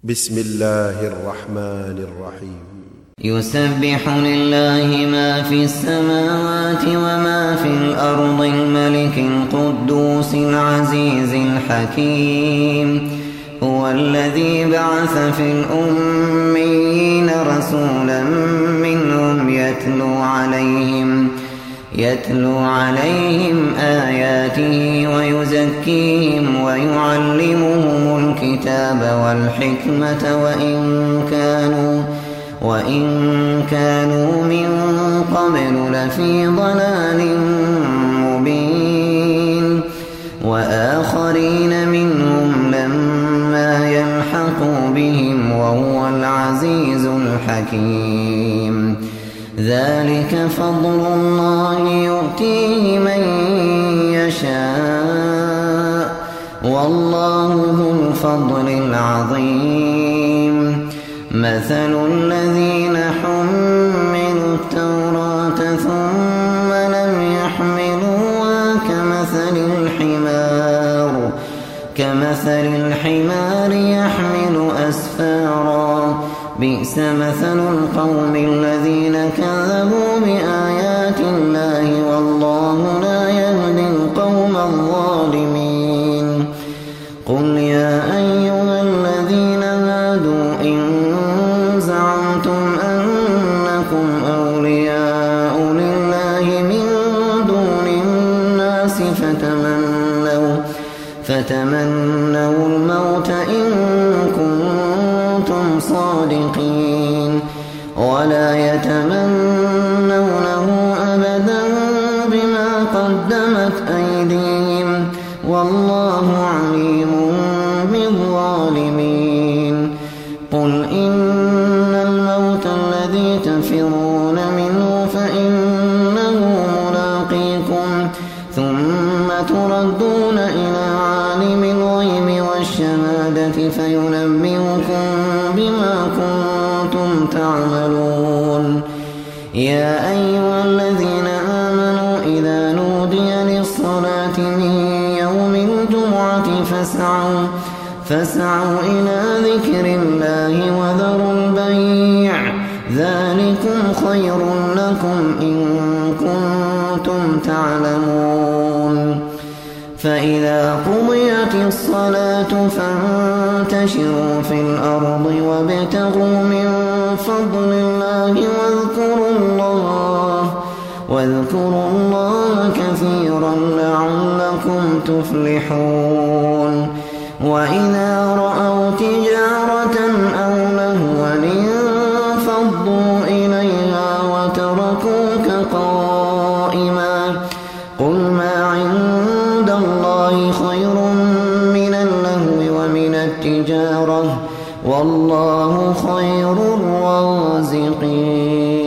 بسم الله الرحمن الرحيم يسبح لله ما في السماوات وما في الأرض الملك القدوس العزيز الحكيم هو الذي بعث في الأميين رسولا منهم يتلو عليهم آياته ويزكيهم ويعلمهم الكتاب والحكمة وإن كانوا من قبل لفي ضلال مبين وآخرين منهم لما يلحقوا بهم وهو العزيز الحكيم ذلك فضل الله يؤتيه من يشاء والله ذو الفضل العظيم مثل الذين حملوا التوراة ثم لم يحملوها كمثل الحمار يحمل أسفارا بئس مثل القوم الذين كذبوا بآيات الله والله لا يهدي القوم الظالمين قل يا أيها الذين هادوا إن زعمتم أنكم أولياء لله من دون الناس فتمنوا الموت إن كنتم صادقين ولا يتمنونه أبدا بما قدمت أيديهم والله عليم بالظالمين قل إن الموت الذي تفرون منه فإنه ملاقيكم ثم تردون إلى عالم الغيب والشهادة فينبئكم بما كنتم تعملون يا أيها الذين آمنوا إذا نودي للصلاة من يوم الجمعة فاسعوا إلى ذكر الله وذروا البيع ذلكم خير لكم إن كنتم تعلمون فإذا قضيت الصلاة فانتشروا في الأرض وابتغوا من فضل الله واذكروا الله كثيرا لعلكم تفلحون وإذا رأوا تجارة أو لهوا انفضوا إليها وتركوك قائما قل ما عند الله خير من اللهو ومن التجارة والله خير الرازقين